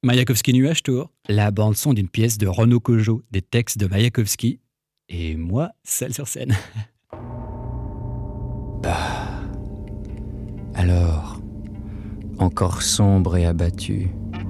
Mayakovsky Nuage Tour, la bande-son d'une pièce de Renaud Cojo, des textes de Mayakovsky, et moi, seul sur scène. Alors, encore sombre et abattu,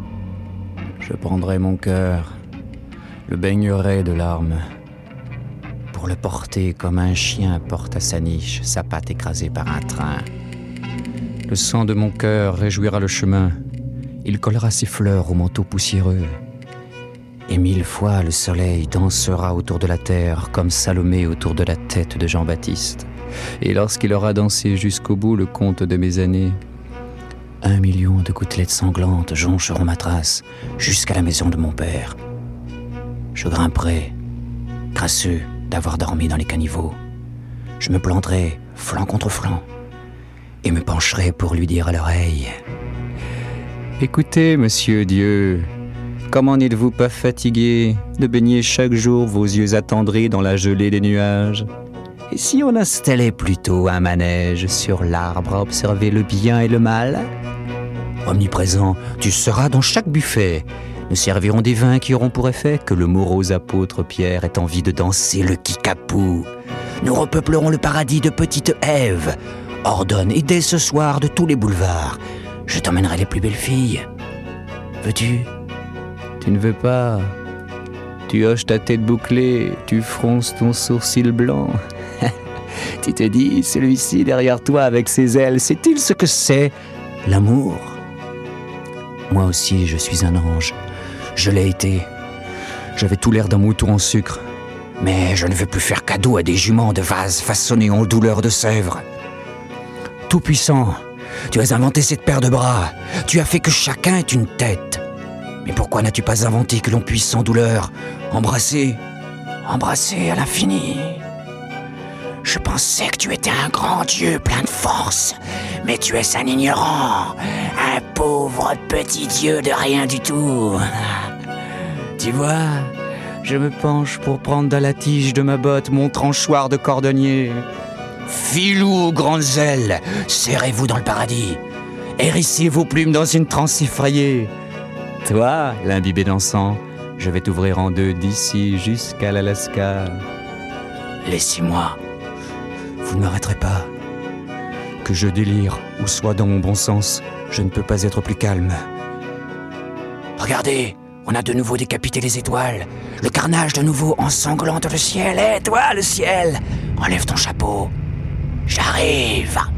je prendrai mon cœur, le baignerai de larmes, pour le porter comme un chien porte à sa niche sa patte écrasée par un train. Le sang de mon cœur réjouira le chemin, il collera ses fleurs au manteau poussiéreux, et 1000 fois le soleil dansera autour de la terre comme Salomé autour de la tête de Jean-Baptiste. Et lorsqu'il aura dansé jusqu'au bout le compte de mes années, 1 million de gouttelettes sanglantes joncheront ma trace jusqu'à la maison de mon père. Je grimperai, crasseux d'avoir dormi dans les caniveaux. Je me planterai flanc contre flanc et me pencherai pour lui dire à l'oreille: Écoutez, monsieur Dieu, comment n'êtes-vous pas fatigué de baigner chaque jour vos yeux attendris dans la gelée des nuages? Et si on installait plutôt un manège sur l'arbre à observer le bien et le mal? Omniprésent, tu seras dans chaque buffet. Nous servirons des vins qui auront pour effet que le morose apôtre Pierre ait envie de danser le kickapoo. Nous repeuplerons le paradis de petite Ève. Ordonne, et dès ce soir de tous les boulevards, je t'emmènerai les plus belles filles. Veux-tu? Tu ne veux pas? Tu hoches ta tête bouclée, tu fronces ton sourcil blanc. Tu te dis, celui-ci derrière toi avec ses ailes, sait-il ce que c'est, l'amour? Moi aussi, je suis un ange. Je l'ai été. J'avais tout l'air d'un mouton en sucre. Mais je ne veux plus faire cadeau à des juments de vase façonnés en douleur de Sèvres. Tout-puissant, tu as inventé cette paire de bras. Tu as fait que chacun ait une tête. Mais pourquoi n'as-tu pas inventé que l'on puisse sans douleur embrasser à l'infini? Je pensais que tu étais un grand dieu plein de force, mais tu es un ignorant, un pauvre petit dieu de rien du tout. Tu vois, je me penche pour prendre dans la tige de ma botte mon tranchoir de cordonnier. Filou, grandes ailes, serrez-vous dans le paradis, hérissez vos plumes dans une transe effrayée. Toi, l'imbibé dansant, je vais t'ouvrir en deux d'ici jusqu'à l'Alaska. Laissez-moi. Vous ne m'arrêterez pas. Que je délire ou soit dans mon bon sens, je ne peux pas être plus calme. Regardez, on a de nouveau décapité les étoiles. Le carnage de nouveau ensanglante le ciel. Hé, toi, le ciel, enlève ton chapeau. J'arrive.